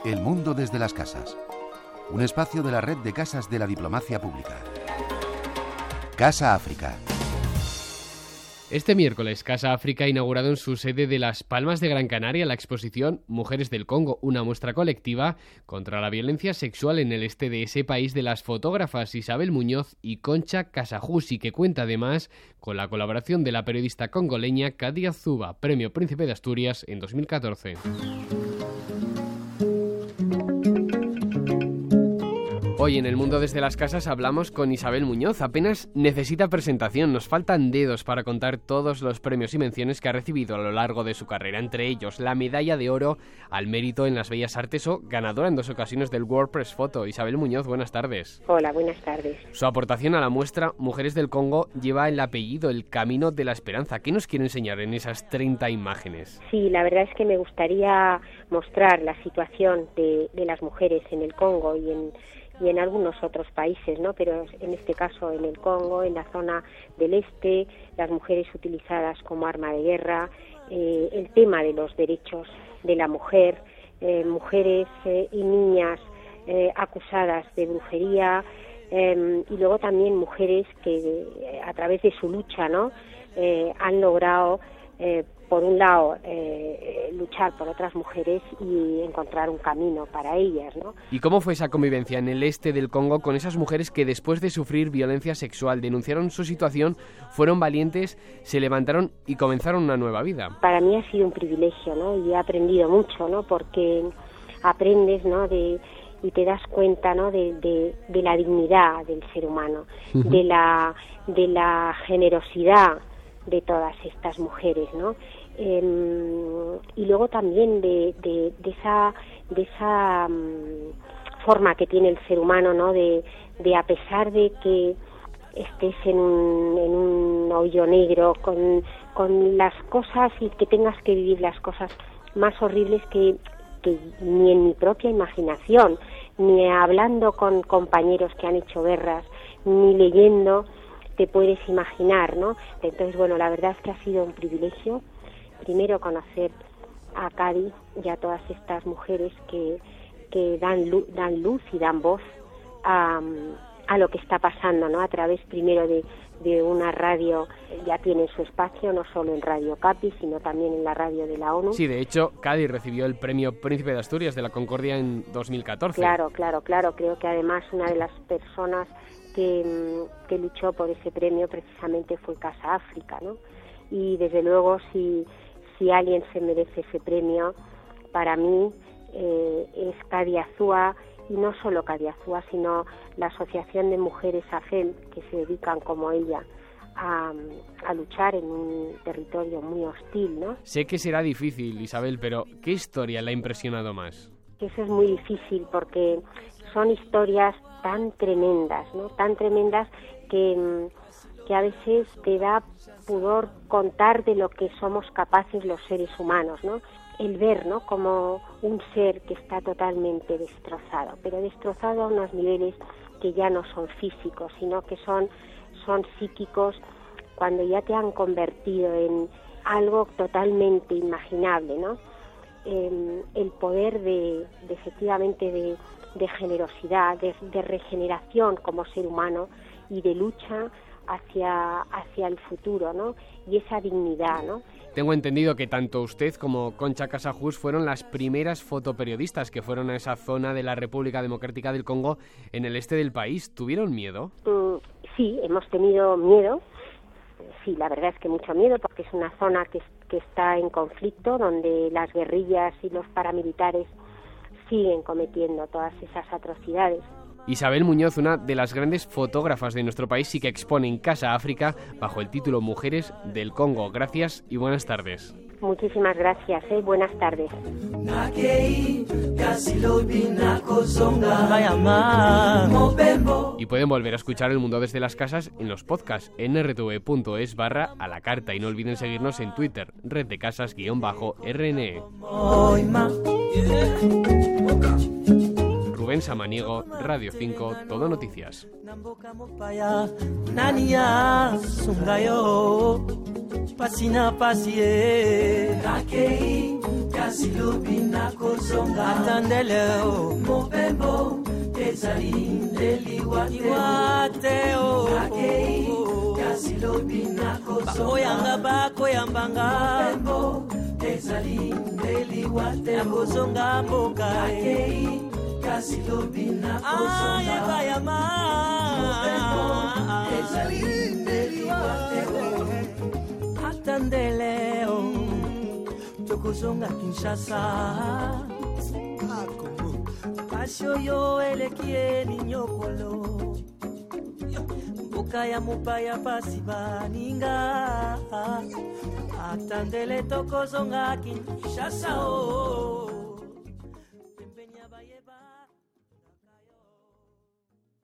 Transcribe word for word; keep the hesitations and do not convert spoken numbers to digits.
El mundo desde las casas. Un espacio de la red de casas de la diplomacia pública. Casa África. Este miércoles, Casa África ha inaugurado en su sede de Las Palmas de Gran Canaria la exposición Mujeres del Congo, una muestra colectiva contra la violencia sexual en el este de ese país, de las fotógrafas Isabel Muñoz y Concha Casajusi, que cuenta además con la colaboración de la periodista congoleña Kadia Zuba, Premio Príncipe de Asturias en dos mil catorce. Hoy en El Mundo desde las Casas hablamos con Isabel Muñoz. Apenas necesita presentación, nos faltan dedos para contar todos los premios y menciones que ha recibido a lo largo de su carrera, entre ellos la medalla de oro al mérito en las bellas artes o ganadora en dos ocasiones del World Press Photo. Isabel Muñoz, buenas tardes. Hola, buenas tardes. Su aportación a la muestra Mujeres del Congo lleva el apellido El Camino de la Esperanza. ¿Qué nos quiere enseñar en esas treinta imágenes? Sí, la verdad es que me gustaría mostrar la situación de, de las mujeres en el Congo y en y en algunos otros países, ¿no? Pero en este caso en el Congo, en la zona del este, las mujeres utilizadas como arma de guerra, eh, el tema de los derechos de la mujer, eh, mujeres eh, y niñas eh, acusadas de brujería, eh, y luego también mujeres que eh, a través de su lucha, ¿no? eh, han logrado eh, por un lado, eh, luchar por otras mujeres y encontrar un camino para ellas, ¿no? ¿Y cómo fue esa convivencia en el este del Congo con esas mujeres que después de sufrir violencia sexual denunciaron su situación, fueron valientes, se levantaron y comenzaron una nueva vida? Para mí ha sido un privilegio, ¿no? Y he aprendido mucho, ¿no? Porque aprendes, ¿no? De y te das cuenta, ¿no? De, de, de la dignidad del ser humano, uh-huh. de la de la generosidad de todas estas mujeres, ¿no? Eh, y luego también de, de, de esa de esa um, forma que tiene el ser humano, ¿no? De, de a pesar de que estés en un, en un hoyo negro con, con las cosas y que tengas que vivir las cosas más horribles que, que ni en mi propia imaginación, ni hablando con compañeros que han hecho guerras, ni leyendo te puedes imaginar, ¿no? Entonces, bueno, la verdad es que ha sido un privilegio primero conocer a Cádiz y a todas estas mujeres que, que dan, luz, dan luz y dan voz a, a lo que está pasando, ¿no? A través primero de, de una radio, ya tienen su espacio, no solo en Radio Capi, sino también en la radio de la ONU. Sí, de hecho, Cádiz recibió el Premio Príncipe de Asturias de la Concordia en dos mil catorce. Claro, claro, claro. Creo que además una de las personas que, que luchó por ese premio precisamente fue Casa África, ¿no? Y desde luego, si Si alguien se merece ese premio, para mí eh, es Kadia Zuba, y no solo Kadia Zuba, sino la Asociación de Mujeres AFEM, que se dedican como ella a, a luchar en un territorio muy hostil, ¿no? Sé que será difícil, Isabel, pero ¿qué historia le ha impresionado más? Eso es muy difícil porque son historias tan tremendas, ¿no? Tan tremendas que... que a veces te da pudor contar de lo que somos capaces los seres humanos, ¿no? El ver, ¿no? Como un ser que está totalmente destrozado, pero destrozado a unos niveles que ya no son físicos, sino que son, son psíquicos, cuando ya te han convertido en algo totalmente imaginable, ¿no? Eh, el poder de, de efectivamente de, de generosidad, de, de regeneración como ser humano y de lucha hacia hacia el futuro, ¿no? Y esa dignidad, ¿no? Tengo entendido que tanto usted como Concha Casajusi fueron las primeras fotoperiodistas que fueron a esa zona de la República Democrática del Congo en el este del país. ¿Tuvieron miedo? Mm, sí, hemos tenido miedo. Sí, la verdad es que mucho miedo, porque es una zona que, que está en conflicto, donde las guerrillas y los paramilitares siguen cometiendo todas esas atrocidades. Isabel Muñoz, una de las grandes fotógrafas de nuestro país y que expone en Casa África bajo el título Mujeres del Congo. Gracias y buenas tardes. Muchísimas gracias, ¿eh? Buenas tardes. Y pueden volver a escuchar El Mundo desde las Casas en los podcasts en r t v punto es barra a la carta y no olviden seguirnos en Twitter, red de casas guión bajo R N E. Rubén Samaniego, Radio cinco, Todo Noticias. Pasina pasie, kasi lobi nakozonga atandele mobembo ezali ndeliwa te akei kasi lobi nakozonga bakoyanga bakoyambanga mobembo ezali ndeliwa te nakozonga mboka akei kasi lobi nakozonga ayekayama mobembo ezali ndeliwa te atandele tokozonga Kinshasa pasio yo elekieni nyokolo mboka ya mopaya pasi baninga atandele tokozonga Kinshasa o